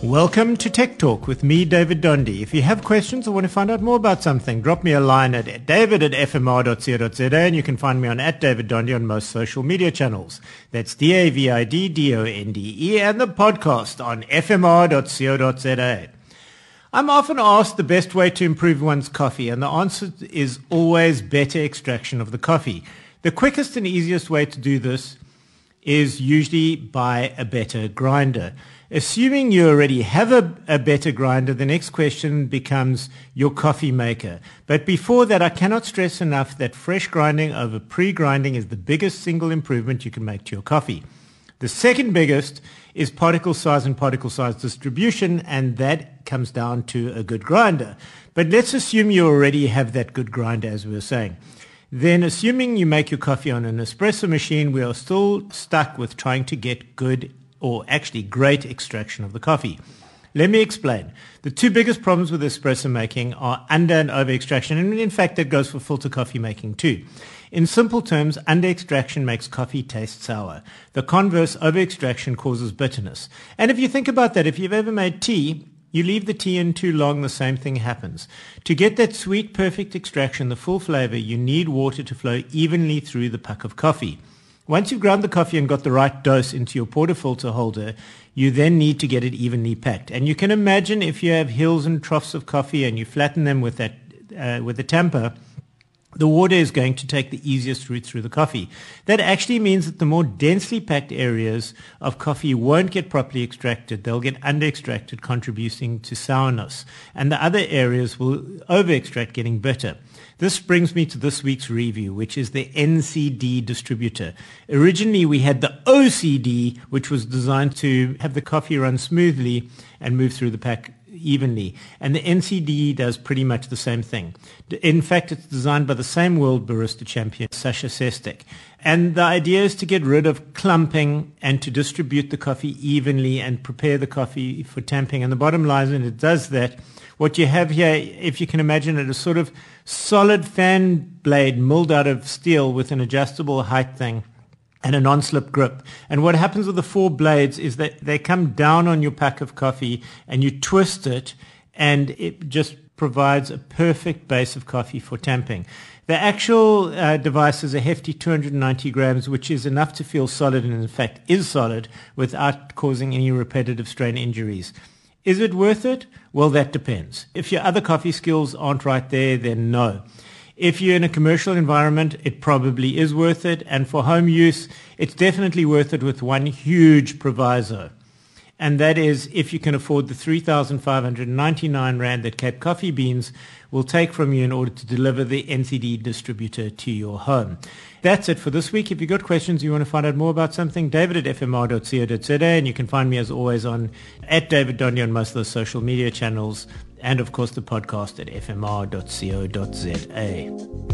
Welcome to Tech Talk with me, David Dondi. If you have questions or want to find out more about something, drop me a line at david@fmr.co.za, and you can find me on @DavidDondi on most social media channels. That's DavidDonde, and the podcast on fmr.co.za. I'm often asked the best way to improve one's coffee, and the answer is always better extraction of the coffee. The quickest and easiest way to do this is usually by a better grinder. Assuming you already have a better grinder, the next question becomes your coffee maker. But before that, I cannot stress enough that fresh grinding over pre-grinding is the biggest single improvement you can make to your coffee. The second biggest is particle size and particle size distribution, and that comes down to a good grinder. But let's assume you already have that good grinder, as we were saying. Then, assuming you make your coffee on an espresso machine, we are still stuck with trying to get good or actually great extraction of the coffee. Let me explain. The two biggest problems with espresso making are under and over extraction, and in fact that goes for filter coffee making too. In simple terms, under extraction makes coffee taste sour. The converse, over extraction, causes bitterness. And if you think about that, if you've ever made tea, you leave the tea in too long, the same thing happens. To get that sweet, perfect extraction, the full flavor, you need water to flow evenly through the puck of coffee. Once you've ground the coffee and got the right dose into your portafilter holder, you then need to get it evenly packed. And you can imagine if you have hills and troughs of coffee and you flatten them with a tamper, the water is going to take the easiest route through the coffee. That actually means that the more densely packed areas of coffee won't get properly extracted. They'll get under-extracted, contributing to sourness. And the other areas will over-extract, getting bitter. This brings me to this week's review, which is the NCD distributor. Originally, we had the OCD, which was designed to have the coffee run smoothly and move through the pack evenly. And the NCD does pretty much the same thing. In fact, it's designed by the same world barista champion, Sasha Sestek. And the idea is to get rid of clumping and to distribute the coffee evenly and prepare the coffee for tamping. And the bottom line is, and it does that, what you have here, if you can imagine it, is sort of solid fan blade milled out of steel with an adjustable height thing and a non-slip grip. And what happens with the four blades is that they come down on your pack of coffee and you twist it, and it just provides a perfect base of coffee for tamping. The actual device is a hefty 290 grams, which is enough to feel solid, and in fact is solid, without causing any repetitive strain injuries. Is it worth it? Well, that depends. If your other coffee skills aren't right there, then no. If you're in a commercial environment, it probably is worth it. And for home use, it's definitely worth it with one huge proviso. And that is if you can afford the 3,599 Rand that Cape Coffee Beans will take from you in order to deliver the NCD distributor to your home. That's it for this week. If you've got questions, you want to find out more about something, david@fmr.co.za, and you can find me as always on @DavidDondi on most of the social media channels, and of course the podcast at fmr.co.za.